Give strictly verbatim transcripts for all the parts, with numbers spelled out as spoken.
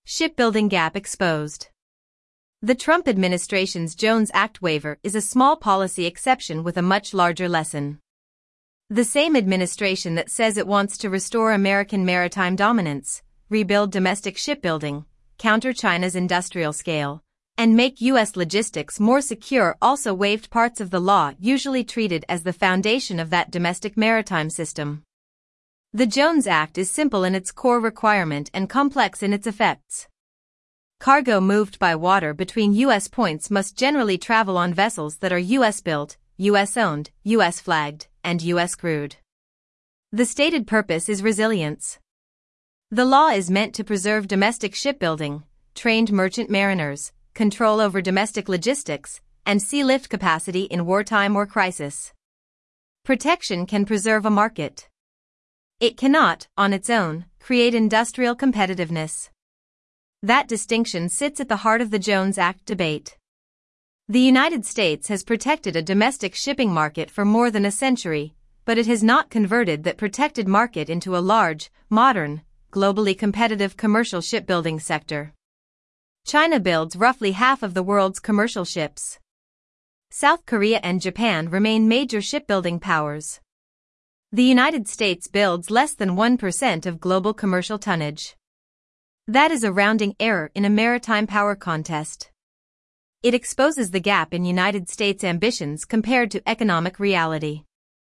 Shipbuilding gap exposed. The Trump administration's Jones Act waiver is a small policy exception with a much larger lesson. The same administration that says it wants to restore American maritime dominance, rebuild domestic shipbuilding, counter China's industrial scale, and make U S logistics more secure also waived parts of the law usually treated as the foundation of that domestic maritime system. The Jones Act is simple in its core requirement and complex in its effects. Cargo moved by water between U S points must generally travel on vessels that are U S built, U S owned, U S flagged, and U S crewed. The stated purpose is resilience. The law is meant to preserve domestic shipbuilding, trained merchant mariners, control over domestic logistics, and sea lift capacity in wartime or crisis. Protection can preserve a market. It cannot, on its own, create industrial competitiveness. That distinction sits at the heart of the Jones Act debate. The United States has protected a domestic shipping market for more than a century, but it has not converted that protected market into a large, modern, globally competitive commercial shipbuilding sector. China builds roughly half of the world's commercial ships. South Korea and Japan remain major shipbuilding powers. The United States builds less than one percent of global commercial tonnage. That is a rounding error in a maritime power contest. It exposes the gap in United States ambitions compared to economic reality.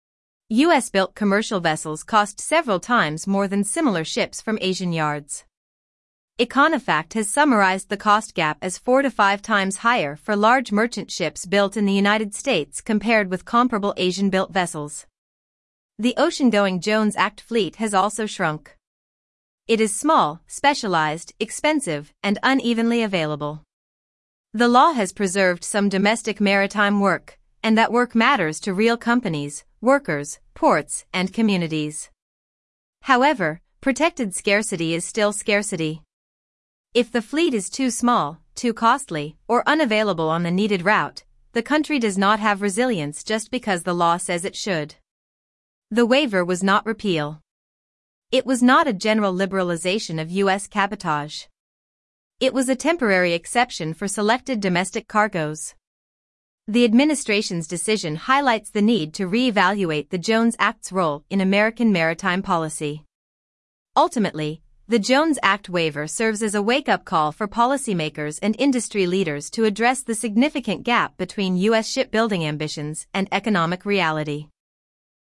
U S-built commercial vessels cost several times more than similar ships from Asian yards. Econofact has summarized the cost gap as four to five times higher for large merchant ships built in the United States compared with comparable Asian-built vessels. The ocean-going Jones Act fleet has also shrunk. It is small, specialized, expensive, and unevenly available. The law has preserved some domestic maritime work, and that work matters to real companies, workers, ports, and communities. However, protected scarcity is still scarcity. If the fleet is too small, too costly, or unavailable on the needed route, the country does not have resilience just because the law says it should. The waiver was not repeal. It was not a general liberalization of U S cabotage. It was a temporary exception for selected domestic cargoes. The administration's decision highlights the need to reevaluate the Jones Act's role in American maritime policy. Ultimately, the Jones Act waiver serves as a wake-up call for policymakers and industry leaders to address the significant gap between U S shipbuilding ambitions and economic reality.